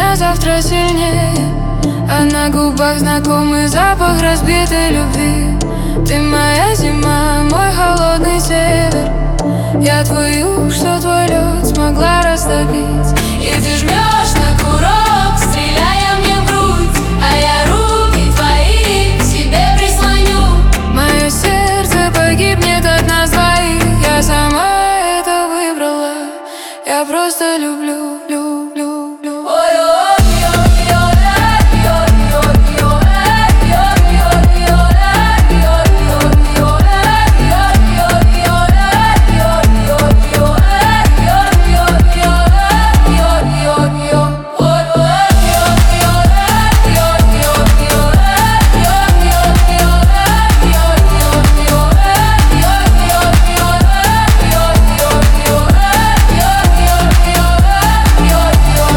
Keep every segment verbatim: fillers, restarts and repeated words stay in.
меня завтра сильнее, а на губах знакомый запах разбитой любви. Ты моя зима, мой холодный север. Я твой юг, что твой лед смогла растопить. И ты жмешь на курок, стреляя мне в грудь, а я руки твои к себе прислоню. Мое сердце погибнет от нас двоих. Я сама это выбрала. Я просто люблю, люблю, люблю.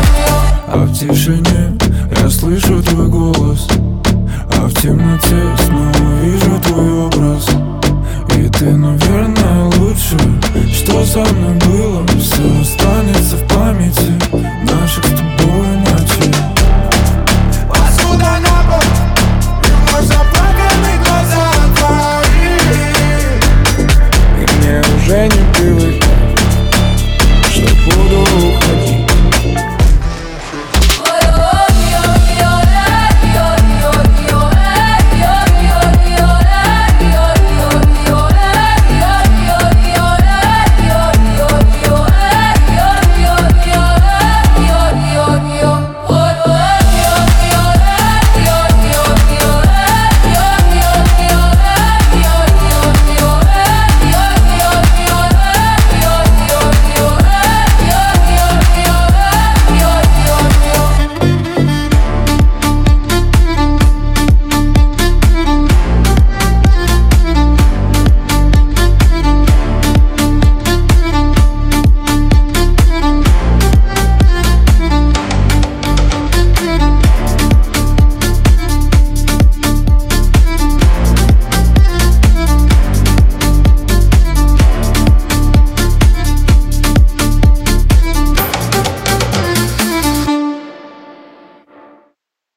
А в тишине я слышу твой голос, а в темноте снова